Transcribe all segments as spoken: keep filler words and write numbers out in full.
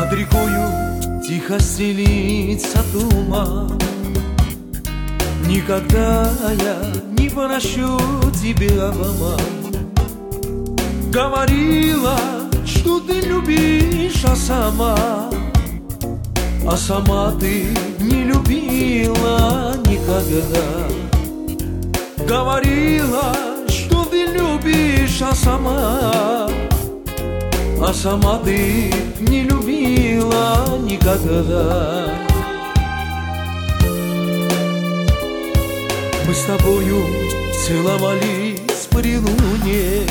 Над рекою тихо стелится туман. Никогда я не прощу тебе обман. Говорила, что ты любишь, а сама А сама ты не любила никогда. Говорила, что ты любишь, а сама А сама ты не любила никогда. Мы с тобою целовались при луне,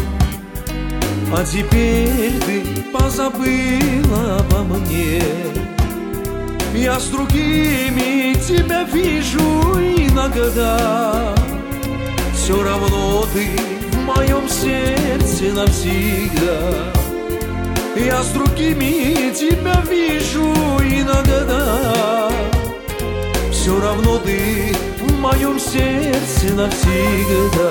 а теперь ты позабыла обо мне. Я с другими тебя вижу иногда, все равно ты в моем сердце навсегда. Я с другими тебя вижу иногда, все равно ты в моем сердце навсегда.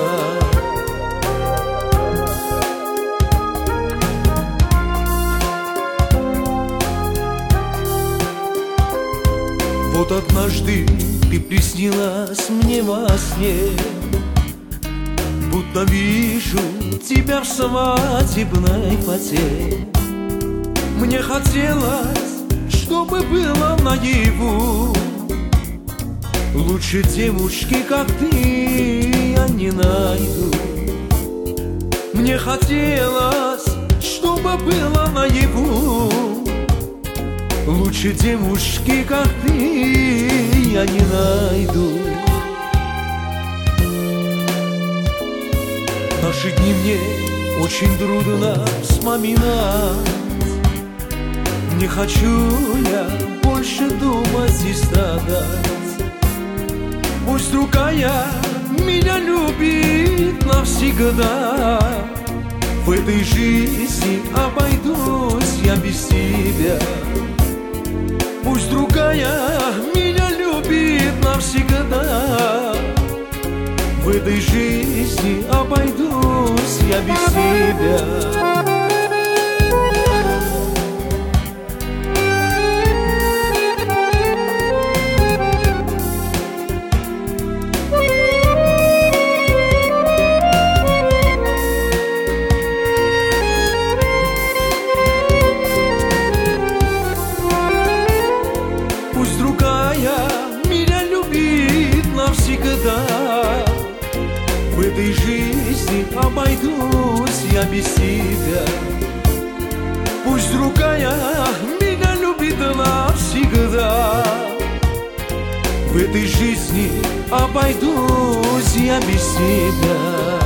Вот однажды ты приснилась мне во сне, будто вижу тебя в свадебной фате. Мне хотелось, чтобы было наяву, лучше девушки, как ты, я не найду. Мне хотелось, чтобы было наяву, лучше девушки, как ты, я не найду. Наши дни мне очень трудно вспоминать. Не хочу я больше думать и страдать. Пусть другая меня любит навсегда. В этой жизни обойдусь я без тебя. Пусть другая меня любит навсегда. В этой жизни обойдусь я без тебя. Пусть другая меня любит навсегда. В этой жизни обойдусь я без тебя. Пусть другая меня любит навсегда. В этой жизни обойдусь я без тебя.